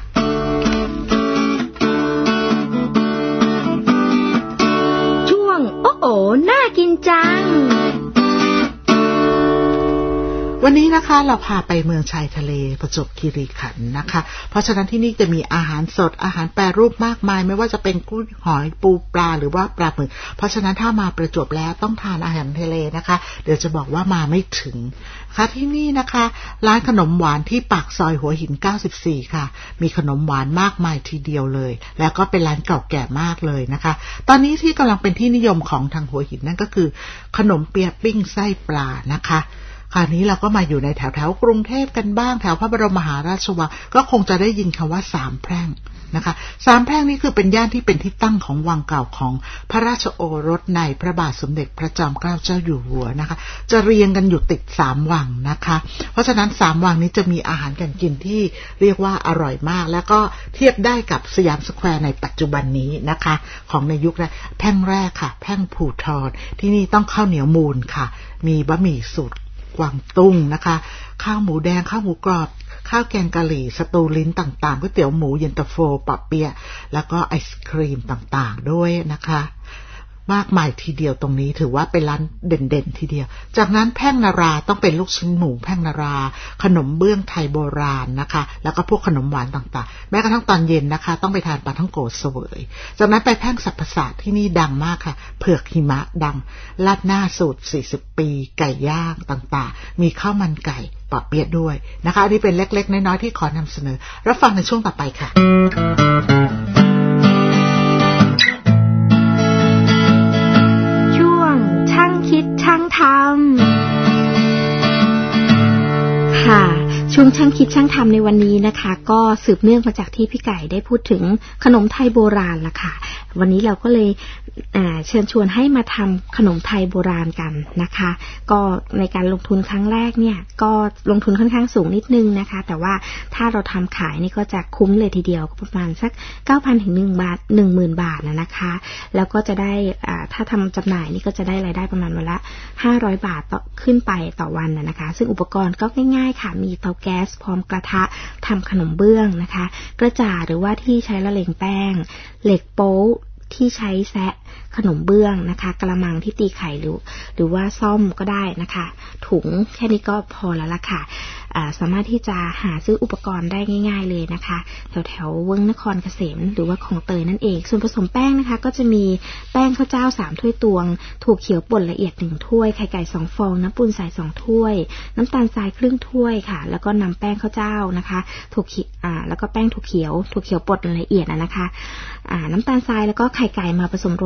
ช่วงโอ้โหน่ากินจังวันนี้นะคะเราพาไปเมืองชายทะเลประจวบคีรีขันธ์นะคะเพราะฉะนั้นที่นี่จะมีอาหารสดอาหารแปรรูปมากมายไม่ว่าจะเป็นกุ้งหอยปูปลาหรือว่าปลาหมึกเพราะฉะนั้นถ้ามาประจวบแล้วต้องทานอาหารทะเลนะคะเดี๋ยวจะบอกว่ามาไม่ถึงค่ะที่นี่นะคะร้านขนมหวานที่ปากซอยหัวหิน94ค่ะมีขนมหวานมากมายทีเดียวเลยแล้วก็เป็นร้านเก่าแก่มากเลยนะคะตอนนี้ที่กำลังเป็นที่นิยมของทางหัวหินนั่นก็คือขนมเปี๊ยะปิ้งไส้ปลานะคะคราวนี้เราก็มาอยู่ในแถวๆกรุงเทพกันบ้างแถวพระบรมมหาราชวังก็คงจะได้ยินคำว่าสามแพร่งนะคะสามแพร่งนี้คือเป็นย่านที่เป็นที่ตั้งของวังเก่าของพระราชโอรสในพระบาทสมเด็จพระจอมเกล้าเจ้าอยู่หัวนะคะจะเรียงกันอยู่ติด3วังนะคะเพราะฉะนั้น3วังนี้จะมีอาหารการกินที่เรียกว่าอร่อยมากแล้วก็เทียบได้กับสยามสแควร์ในปัจจุบันนี้นะคะของในยุคแรกแพร่งแรกค่ะแพร่งภูทรที่นี่ต้องข้าวเหนียวมูลค่ะมีบะหมี่สูตรกวางตุ้งนะคะข้าวหมูแดงข้าวหมูกรอบข้าวแกงกะหรี่สตูลิ้นต่างๆก๋วยเตี๋ยวหมูเย็นตาโฟปอเปี๊ยะแล้วก็ไอศครีมต่างๆด้วยนะคะมากมายทีเดียวตรงนี้ถือว่าเป็นร้านเด่นๆทีเดียวจากนั้นแพ่งนาราต้องเป็นลูกชิ้นหมูแพ่งนาราขนมเบื้องไทยโบราณนะคะแล้วก็พวกขนมหวานต่างๆแม้กระทั่งตอนเย็นนะคะต้องไปทานปลาท่องโกเสวยจากนั้นไปแพ่งสรรพศาสตร์ที่นี่ดังมากค่ะเผือกหิมะดังราดหน้าสูตร40ปีไก่ย่างต่างๆมีข้าวมันไก่ปอเปี๊ยะด้วยนะคะอันนี้เป็นเล็กๆน้อยๆที่ขอนำเสนอรับฟังในช่วงต่อไปค่ะคิดช่างทำค่ะช่วงช่างคิดช่างทำในวันนี้นะคะก็สืบเนื่องมาจากที่พี่ไก่ได้พูดถึงขนมไทยโบราณล่ะค่ะวันนี้เราก็เลยเชิญชวนให้มาทำขนมไทยโบราณกันนะคะก็ในการลงทุนครั้งแรกเนี่ยก็ลงทุนค่อนข้างสูงนิดนึงนะคะแต่ว่าถ้าเราทำขายนี่ก็จะคุ้มเลยทีเดียวประมาณสัก 9,000 ถึง 10,000 บาทนะคะแล้วก็จะได้ถ้าทำจำหน่ายนี่ก็จะได้รายได้ประมาณวันละ500 บาทต่อขึ้นไปต่อวันนะคะซึ่งอุปกรณ์ก็ง่ายๆค่ะมีเตาแก๊สพร้อมกระทะทำขนมเบื้องนะคะกระจาดหรือว่าที่ใช้ละเลงแป้งเหล็กโป๊ที่ใช้แซะขนมเบื้องนะคะกระมังที่ตีไข่หรือว่าซ่อมก็ได้นะคะถุงแค่นี้ก็พอแล้วล่ะค่ะสามารถที่จะหาซื้ออุปกรณ์ได้ง่ายๆเลยนะคะแถวๆเวิ้งนครเกษมหรือว่าของเตยนั่นเองส่วนผสมแป้งนะคะก็จะมีแป้งข้าวเจ้า3ถ้วยตวงถั่วเขียวป่นละเอียด1ถ้วยไข่ไก่2ฟองน้ำปูนใส่2ถ้วยน้ำตาลทรายครึ่งถ้วยค่ะแล้วก็นำแป้งข้าวเจ้านะคะแล้วก็แป้งถั่วเขียวป่นละเอียดนะคะน้ำตาลทรายแล้วก็ไข่ไก่มาผสมรวม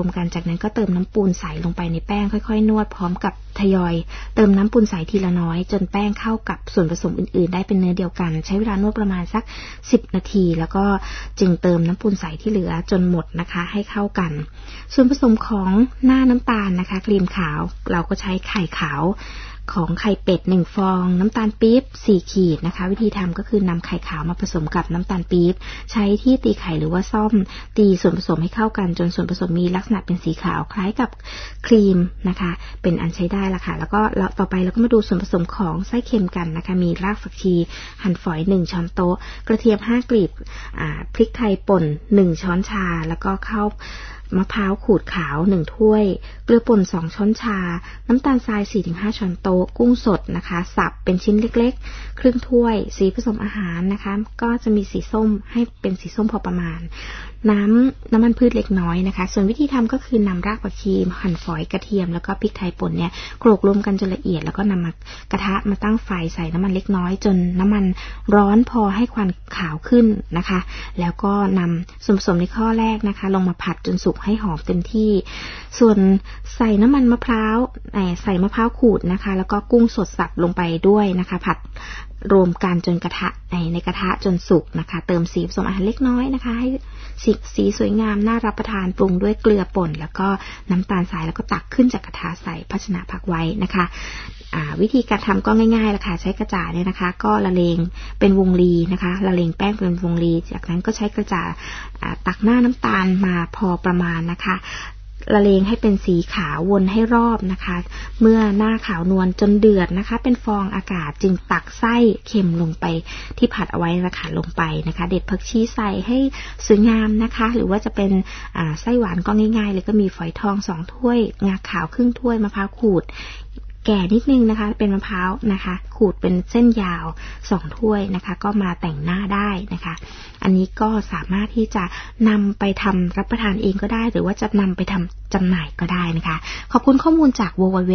กันจากนั้นก็เติมน้ำปูนใสลงไปในแป้งค่อยๆนวดพร้อมกับทยอยเติมน้ำปูนใสทีละน้อยจนแป้งเข้ากับส่วนผสมอื่นๆได้เป็นเนื้อเดียวกันใช้เวลานวดประมาณสัก10นาทีแล้วก็จึงเติมน้ำปูนใสที่เหลือจนหมดนะคะให้เข้ากันส่วนผสมของหน้าน้ำตาลนะคะครีมขาวเราก็ใช้ไข่ขาวของไข่เป็ด1ฟองน้ำตาลปี๊บ4ขีดนะคะวิธีทำก็คือนำไข่ขาวมาผสมกับน้ำตาลปี๊บใช้ที่ตีไข่หรือว่าซ่อมตีส่วนผสมให้เข้ากันจนส่วนผสมมีลักษณะเป็นสีขาวคล้ายกับครีมนะคะเป็นอันใช้ได้ละค่ะแล้วก็ต่อไปเราก็มาดูส่วนผสมของไส้เค็มกันนะคะมีรากผักชีหั่นฝอย1ช้อนโต๊ะกระเทียม5กลีบพริกไทยป่น1ช้อนชาแล้วก็ข้าวมะพร้าวขูดขาว1ถ้วยเกลือป่น2ช้อนชาน้ำตาลทราย 4-5 ช้อนโต๊ะกุ้งสดนะคะสับเป็นชิ้นเล็กๆครึ่งถ้วยสีผสมอาหารนะคะก็จะมีสีส้มให้เป็นสีส้มพอประมาณน้ำมันพืชเล็กน้อยนะคะส่วนวิธีทำก็คือนำรากผักชีหั่นฝอยกระเทียมแล้วก็พริกไทยป่นเนี่ยโขลกรวมกันจนละเอียดแล้วก็นำมากระทะมาตั้งไฟใส่น้ำมันเล็กน้อยจนน้ำมันร้อนพอให้ควันขาวขึ้นนะคะแล้วก็นำส่วนผสมในข้อแรกนะคะลงมาผัดจนสุกให้หอมเต็มที่ส่วนใส่น้ำมันมะพร้าวใส่มะพร้าวขูดนะคะแล้วก็กุ้งสดสับลงไปด้วยนะคะผัดรวมกันจนกระทะในกระทะจนสุกนะคะเติมสีผสมอาหารเล็กน้อยนะคะให้สีสวยงามน่ารับประทานปรุงด้วยเกลือป่นแล้วก็น้ำตาลทรายแล้วก็ตักขึ้นจากกระทะใส่ภาชนะพักไว้นะคะวิธีการทำก็ง่ายๆละค่ะใช้กระจาดเนี่ยนะคะก็ละเลงเป็นวงรีนะคะละเลงแป้งเป็นวงรีจากนั้นก็ใช้กระจาดตักหน้าน้ำตาลมาพอประมาณนะคะละเลงให้เป็นสีขาววนให้รอบนะคะเมื่อหน้าขาวนวลจนเดือดนะคะเป็นฟองอากาศจึงตักไส้เค็มลงไปที่ผัดเอาไว้นะคะลงไปนะคะเด็ดผักชีใส่ให้สวยงามนะคะหรือว่าจะเป็นไส้หวานก็ง่ายๆเลยก็มีฝอยทอง2ถ้วยงาขาวครึ่งถ้วยมะพร้าวขูดแก่นิดนึงนะคะเป็นมะพร้าวนะคะขูดเป็นเส้นยาว2ถ้วยนะคะก็มาแต่งหน้าได้นะคะอันนี้ก็สามารถที่จะนำไปทำรับประทานเองก็ได้หรือว่าจะนำไปทำจำหน่ายก็ได้นะคะขอบคุณข้อมูลจาก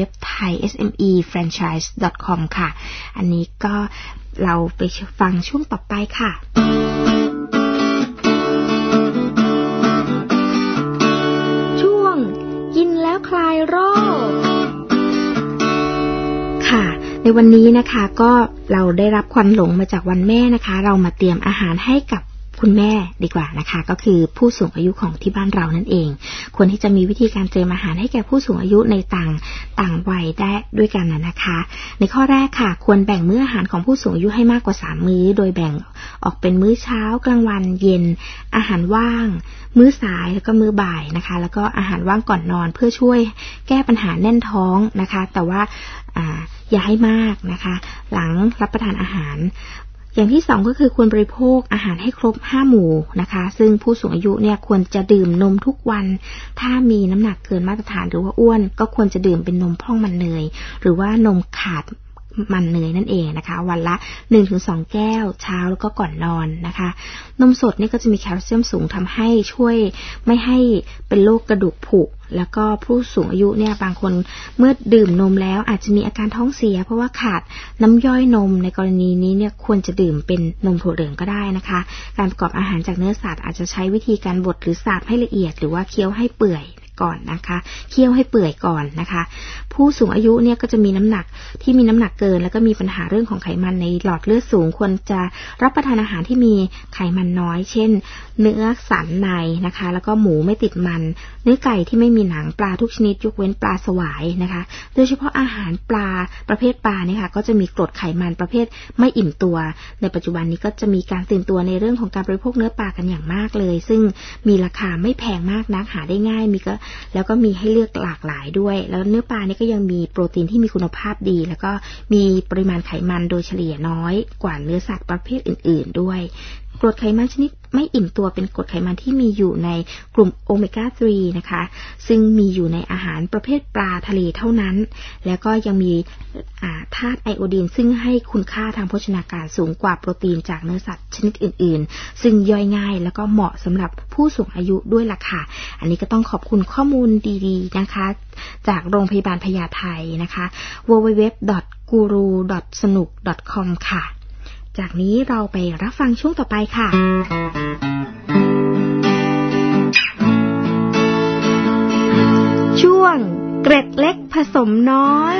www.thaismefranchise.com ค่ะอันนี้ก็เราไปฟังช่วงต่อไปค่ะช่วงกินแล้วคลายโรคค่ะในวันนี้นะคะก็เราได้รับควันหลงมาจากวันแม่นะคะเรามาเตรียมอาหารให้กับคุณแม่ดีกว่านะคะก็คือผู้สูงอายุของที่บ้านเรานั่นเองควรที่จะมีวิธีการเตรียมอาหารให้แก่ผู้สูงอายุในต่างวัยได้ด้วยกันนะคะในข้อแรกค่ะควรแบ่งมื้ออาหารของผู้สูงอายุให้มากกว่า3มื้อโดยแบ่งออกเป็นมื้อเช้ากลางวันเย็นอาหารว่างมื้อสายแล้วก็มื้อบ่ายนะคะแล้วก็อาหารว่างก่อนนอนเพื่อช่วยแก้ปัญหาแน่นท้องนะคะแต่ว่าอย่าให้มากนะคะหลังรับประทานอาหารอย่างที่2ก็คือควรบริโภคอาหารให้ครบ5หมู่นะคะซึ่งผู้สูงอายุเนี่ยควรจะดื่มนมทุกวันถ้ามีน้ำหนักเกินมาตรฐานหรือว่าอ้วนก็ควรจะดื่มเป็นนมพร่องมันเนยหรือว่านมขาดมันเนยนั่นเองนะคะวันละ 1-2 แก้วเช้าแล้วก็ก่อนนอนนะคะนมสดนี่ก็จะมีแคลเซียมสูงทำให้ช่วยไม่ให้เป็นโรคกระดูกผุแล้วก็ผู้สูงอายุเนี่ยบางคนเมื่อดื่มนมแล้วอาจจะมีอาการท้องเสียเพราะว่าขาดน้ำย่อยนมในกรณีนี้เนี่ยควรจะดื่มเป็นนมถั่วเหลืองก็ได้นะคะการประกอบอาหารจากเนื้อสัตว์อาจจะใช้วิธีการบดหรือสาบให้ละเอียดหรือว่าเคี้ยวให้เปื่อยก่อนนะคะเคี่ยวให้เปื่อยก่อนนะคะผู้สูงอายุเนี่ยก็จะมีน้ำหนักที่มีน้ำหนักเกินแล้วก็มีปัญหาเรื่องของไขมันในหลอดเลือดสูงควรจะรับประทานอาหารที่มีไขมันน้อยเช่นเนื้อสันในนะคะแล้วก็หมูไม่ติดมันเนื้อไก่ที่ไม่มีหนังปลาทุกชนิดยกเว้นปลาสวายนะคะโดยเฉพาะอาหารปลาประเภทปลาเนี่ยค่ะก็จะมีกรดไขมันประเภทไม่อิ่มตัวในปัจจุบันนี้ก็จะมีการตื่นตัวในเรื่องของการบริโภคเนื้อปลากันอย่างมากเลยซึ่งมีราคาไม่แพงมากนักหาได้ง่ายแล้วก็มีให้เลือกหลากหลายด้วยแล้วเนื้อปลานี่ก็ยังมีโปรตีนที่มีคุณภาพดีแล้วก็มีปริมาณไขมันโดยเฉลี่ยน้อยกว่าเนื้อสัตว์ประเภทอื่นๆด้วยกรดไขมันชนิดไม่อิ่มตัวเป็นกรดไขมันที่มีอยู่ในกลุ่มโอเมก้า 3 นะคะซึ่งมีอยู่ในอาหารประเภทปลาทะเลเท่านั้นแล้วก็ยังมีธาตุไอโอดีนซึ่งให้คุณค่าทางโภชนาการสูงกว่าโปรตีนจากเนื้อสัตว์ชนิดอื่นๆซึ่งย่อยง่ายแล้วก็เหมาะสำหรับผู้สูงอายุด้วยล่ะค่ะอันนี้ก็ต้องขอบคุณข้อมูลดีๆนะคะจากโรงพยาบาลพญาไทนะคะ www.guru.sanuk.com ค่ะจากนี้เราไปรับฟังช่วงต่อไปค่ะงเกร็ดเล็กผสมน้อย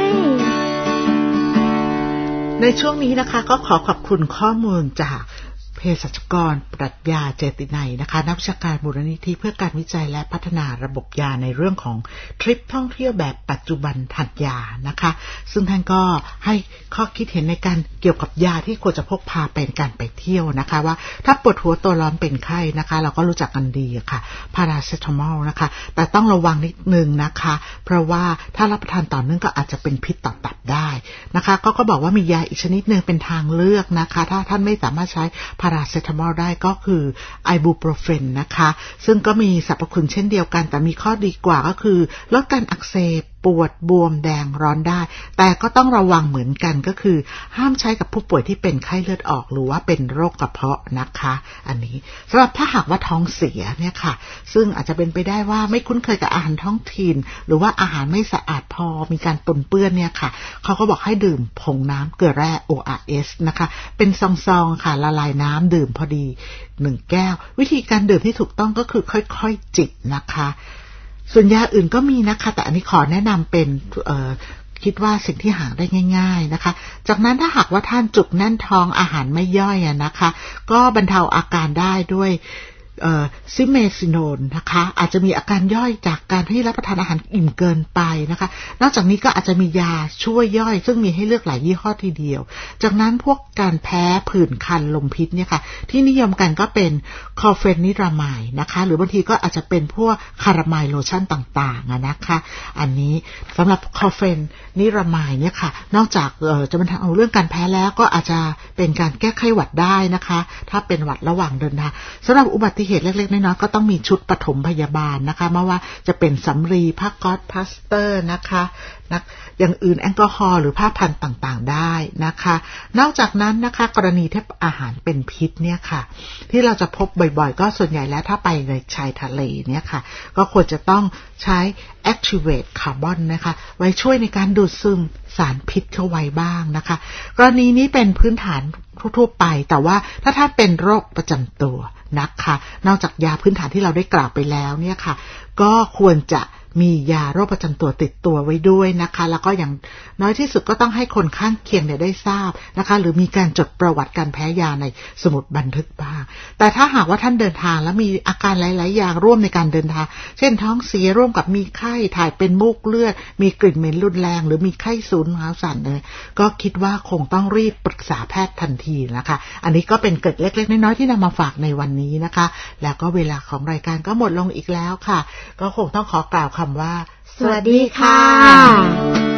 ในช่วงนี้นะคะก็ขอบคุณข้อมูลจากเภสัชกรปรัชญาเจตินัยนะคะนักวิชาการมูลนิธิเพื่อการวิจัยและพัฒนาระบบยาในเรื่องของทริปท่องเที่ยวแบบปัจจุบันทันยานะคะซึ่งท่านก็ให้ข้อคิดเห็นในการเกี่ยวกับยาที่ควรจะพกพาเป็นการไปเที่ยวนะคะว่าถ้าปวดหัวตัวร้อนเป็นไข้นะคะเราก็รู้จักกันดีค่ะพาราเซตามอลนะคะแต่ต้องระวังนิดนึงนะคะเพราะว่าถ้ารับประทานต่อเนื่องก็อาจจะเป็นพิษต่อตับได้นะคะก็บอกว่ามียาอีกชนิดนึงเป็นทางเลือกนะคะถ้าท่านไม่สามารถใช้พาราเซตามอลได้ก็คือไอบูโปรเฟนนะคะซึ่งก็มีสรรพคุณเช่นเดียวกันแต่มีข้อดีกว่าก็คือลดการอักเสบปวดบวมแดงร้อนได้แต่ก็ต้องระวังเหมือนกันก็คือห้ามใช้กับผู้ป่วยที่เป็นไข้เลือดออกหรือว่าเป็นโรคกระเพาะนะคะอันนี้สำหรับถ้าหากว่าท้องเสียเนี่ยค่ะซึ่งอาจจะเป็นไปได้ว่าไม่คุ้นเคยกับอาหารท้องถิ่นหรือว่าอาหารไม่สะอาดพอมีการปนเปื้อนเนี่ยค่ะเขาก็บอกให้ดื่มผงน้ำเกลือแร่ ORS นะคะเป็นซองๆค่ะละลายน้ำดื่มพอดี1แก้ววิธีการดื่มที่ถูกต้องก็คือค่อยๆจิบนะคะส่วนยาอื่นก็มีนะคะแต่อันนี้ขอแนะนำเป็นคิดว่าสิ่งที่หาได้ง่ายๆนะคะจากนั้นถ้าหากว่าท่านจุกแน่นท้องอาหารไม่ย่อยนะคะก็บรรเทาอาการได้ด้วยซิเมซิโนนนะคะอาจจะมีอาการย่อยจากการที่รับประทานอาหารอิ่มเกินไปนะคะนอกจากนี้ก็อาจจะมียาช่วยย่อยซึ่งมีให้เลือกหลายยี่ห้อทีเดียวจากนั้นพวกการแพ้ผื่นคันลมพิษเนี่ยค่ะที่นิยมกันก็เป็นคอเฟนิรามายนะคะหรือบางทีก็อาจจะเป็นพวกคารามายโลชั่นต่างๆนะคะอันนี้สำหรับคอเฟนิรามายเนี่ยค่ะนอกจากจะบรรเทาเรื่องการแพ้แล้วก็อาจจะเป็นการแก้ไขหวัดได้นะคะถ้าเป็นหวัดระหว่างเดินทางสำหรับอุบัติเหตุเล็กๆน้อยๆก็ต้องมีชุดปฐมพยาบาลนะคะไม่ว่าจะเป็นสำลีผ้าก๊อซพลาสเตอร์นะคะอย่างอื่นแอลกอฮอล์หรือผ้าพันต่างๆได้นะคะนอกจากนั้นนะคะกรณีที่อาหารเป็นพิษเนี่ยค่ะที่เราจะพบบ่อยๆก็ส่วนใหญ่แล้วถ้าไปในชายทะเลเนี่ยค่ะก็ควรจะต้องใช้ Activate Carbon นะคะไว้ช่วยในการดูดซึมสารพิษเข้าไว้บ้างนะคะกรณีนี้เป็นพื้นฐานทั่วๆไปแต่ว่าถ้าท่านเป็นโรคประจำตัวนะคะนอกจากยาพื้นฐานที่เราได้กล่าวไปแล้วเนี่ยค่ะก็ควรจะมียาโรคประจำตัวติดตัวไว้ด้วยนะคะแล้วก็อย่างน้อยที่สุดก็ต้องให้คนข้างเคียงเนี่ยได้ทราบนะคะหรือมีการจดประวัติการแพ้ยาในสมุดบันทึกบ้างแต่ถ้าหากว่าท่านเดินทางแล้วมีอาการหลายๆอย่างร่วมในการเดินทางเช่นท้องเสียร่วมกับมีไข้ถ่ายเป็นมูกเลือดมีกลิ่นเหม็นรุนแรงหรือมีไข้สูญหาวสั่นเลยก็คิดว่าคงต้องรีบปรึกษาแพทย์ทันทีนะคะอันนี้ก็เป็นเกร็ดเล็กๆน้อยๆที่นำมาฝากในวันนี้นะคะแล้วก็เวลาของรายการก็หมดลงอีกแล้วค่ะก็คงต้องขอกล่าวคำว่าสวัสดีค่ะ